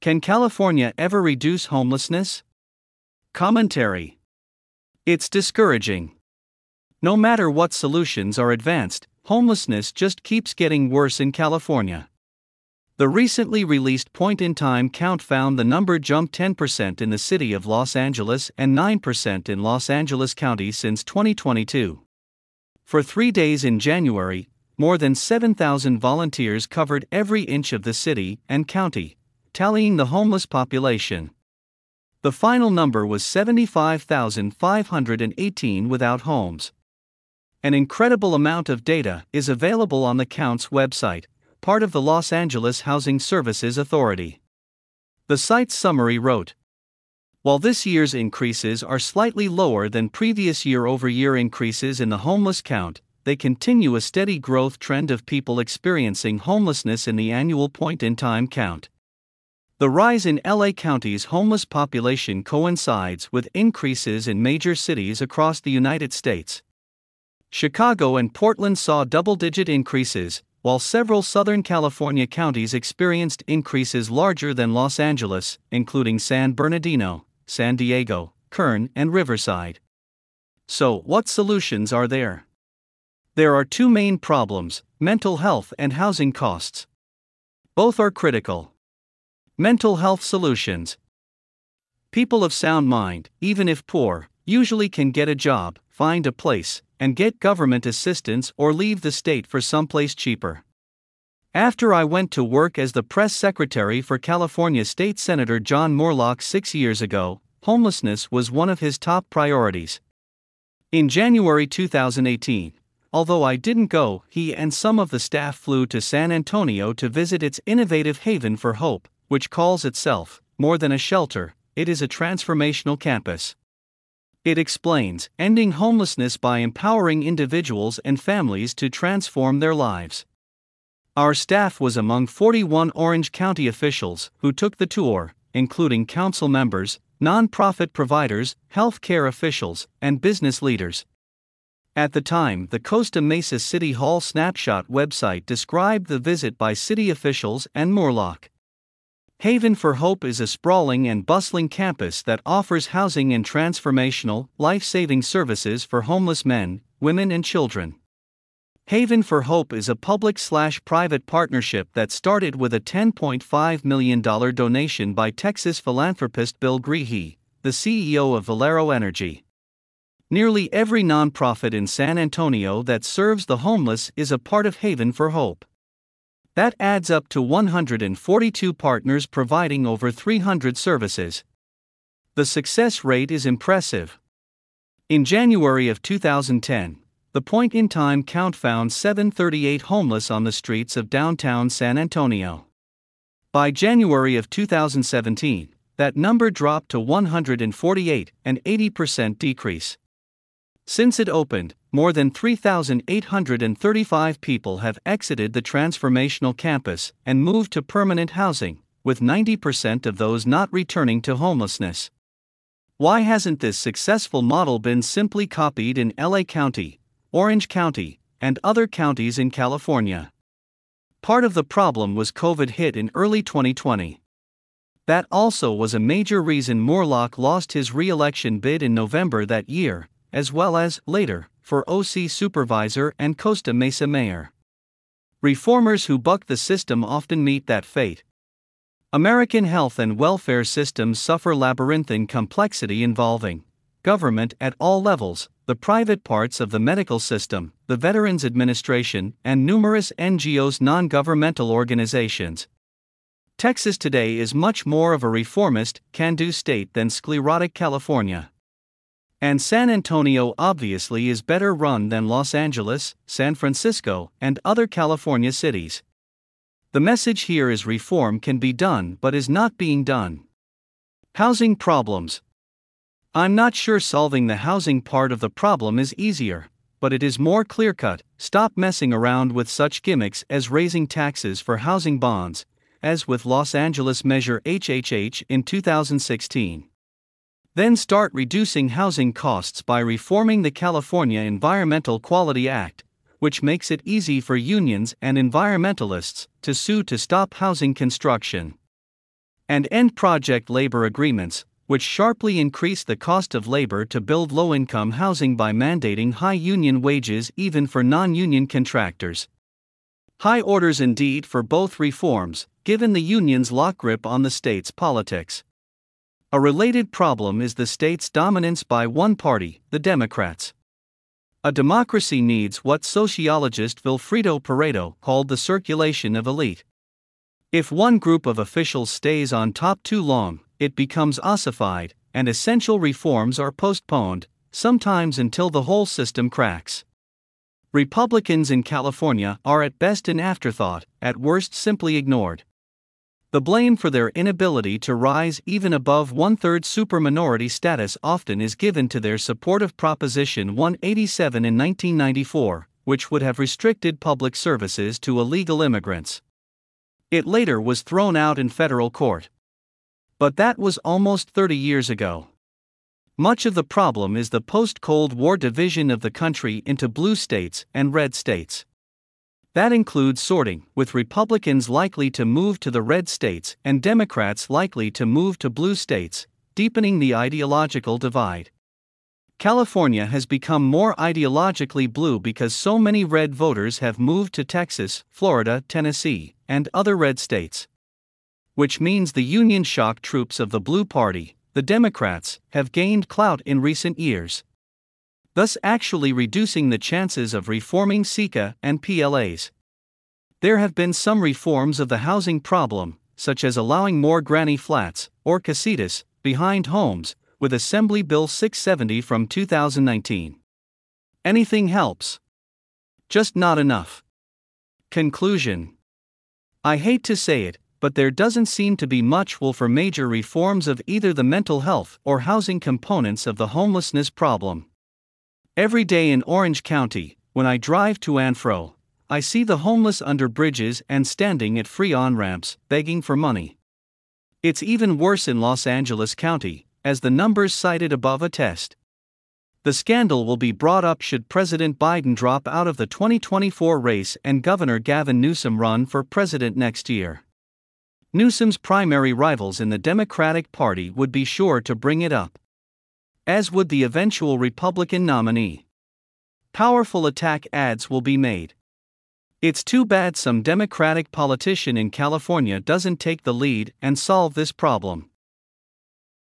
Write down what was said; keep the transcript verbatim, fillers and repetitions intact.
Can California ever reduce homelessness? Commentary. It's discouraging. No matter what solutions are advanced, homelessness just keeps getting worse in California. The recently released point-in-time count found the number jumped ten percent in the city of Los Angeles and nine percent in Los Angeles County since twenty twenty-two. For three days in January, more than seven thousand volunteers covered every inch of the city and county, tallying the homeless population. The final number was seventy-five thousand five hundred eighteen without homes. An incredible amount of data is available on the count's website, part of the Los Angeles Housing Services Authority. The site's summary wrote, "While this year's increases are slightly lower than previous year-over-year increases in the homeless count, they continue a steady growth trend of people experiencing homelessness in the annual point-in-time count. The rise in L A County's homeless population coincides with increases in major cities across the United States. Chicago and Portland saw double-digit increases, while several Southern California counties experienced increases larger than Los Angeles, including San Bernardino, San Diego, Kern, and Riverside. So, what solutions are there? There are two main problems: mental health and housing costs. Both are critical. Mental health solutions. People of sound mind, even if poor, usually can get a job, find a place, and get government assistance or leave the state for someplace cheaper. After I went to work as the press secretary for California State Senator John Moorlach six years ago, homelessness was one of his top priorities. In January two thousand eighteen, although I didn't go, he and some of the staff flew to San Antonio to visit its innovative Haven for Hope, which calls itself, more than a shelter, it is a transformational campus. It explains, ending homelessness by empowering individuals and families to transform their lives. Our staff was among forty-one Orange County officials who took the tour, including council members, nonprofit providers, healthcare officials, and business leaders. At the time, the Costa Mesa City Hall Snapshot website described the visit by city officials and Moorlach. Haven for Hope is a sprawling and bustling campus that offers housing and transformational, life-saving services for homeless men, women and children. Haven for Hope is a public-slash-private partnership that started with a ten point five million dollars donation by Texas philanthropist Bill Greehey, the C E O of Valero Energy. Nearly every nonprofit in San Antonio that serves the homeless is a part of Haven for Hope. That adds up to one hundred forty-two partners providing over three hundred services. The success rate is impressive. In January of two thousand ten, the point-in-time count found seven hundred thirty-eight homeless on the streets of downtown San Antonio. By January of two thousand seventeen, that number dropped to one hundred forty-eight, an eighty percent decrease. Since it opened, more than three thousand eight hundred thirty-five people have exited the transformational campus and moved to permanent housing, with ninety percent of those not returning to homelessness. Why hasn't this successful model been simply copied in L A County, Orange County, and other counties in California? Part of the problem was COVID hit in early twenty twenty. That also was a major reason Moorlach lost his re-election bid in November that year, as well as, later, for O C supervisor and Costa Mesa mayor. Reformers who buck the system often meet that fate. American health and welfare systems suffer labyrinthine complexity involving government at all levels, the private parts of the medical system, the Veterans Administration, and numerous N G Os, non-governmental organizations. Texas today is much more of a reformist, can-do state than sclerotic California. And San Antonio obviously is better run than Los Angeles, San Francisco, and other California cities. The message here is reform can be done but is not being done. Housing problems. I'm not sure solving the housing part of the problem is easier, but it is more clear-cut. Stop messing around with such gimmicks as raising taxes for housing bonds, as with Los Angeles Measure H H H in two thousand sixteen. Then start reducing housing costs by reforming the California Environmental Quality Act, which makes it easy for unions and environmentalists to sue to stop housing construction. and end project labor agreements, which sharply increase the cost of labor to build low-income housing by mandating high union wages even for non-union contractors. High orders indeed for both reforms, given the union's lock grip on the state's politics. A related problem is the state's dominance by one party, the Democrats. A democracy needs what sociologist Vilfredo Pareto called the circulation of elite. If one group of officials stays on top too long, it becomes ossified, and essential reforms are postponed, sometimes until the whole system cracks. Republicans in California are at best an afterthought, at worst simply ignored. The blame for their inability to rise even above one-third superminority status often is given to their support of Proposition one eighty-seven in nineteen ninety-four, which would have restricted public services to illegal immigrants. It later was thrown out in federal court. But that was almost thirty years ago. Much of the problem is the post-Cold War division of the country into blue states and red states. That includes sorting, with Republicans likely to move to the red states and Democrats likely to move to blue states, deepening the ideological divide. California has become more ideologically blue because so many red voters have moved to Texas, Florida, Tennessee, and other red states. Which means the Union shock troops of the Blue Party, the Democrats, have gained clout in recent years, thus actually reducing the chances of reforming S E C A and P L As. There have been some reforms of the housing problem, such as allowing more granny flats, or casitas, behind homes, with Assembly Bill six seventy from two thousand nineteen. Anything helps. Just not enough. Conclusion. I hate to say it, but there doesn't seem to be much will for major reforms of either the mental health or housing components of the homelessness problem. Every day in Orange County, when I drive to and fro, I see the homeless under bridges and standing at free on-ramps, begging for money. It's even worse in Los Angeles County, as the numbers cited above attest. The scandal will be brought up should President Biden drop out of the twenty twenty-four race and Governor Gavin Newsom run for president next year. Newsom's primary rivals in the Democratic Party would be sure to bring it up, as would the eventual Republican nominee. Powerful attack ads will be made. It's too bad some Democratic politician in California doesn't take the lead and solve this problem.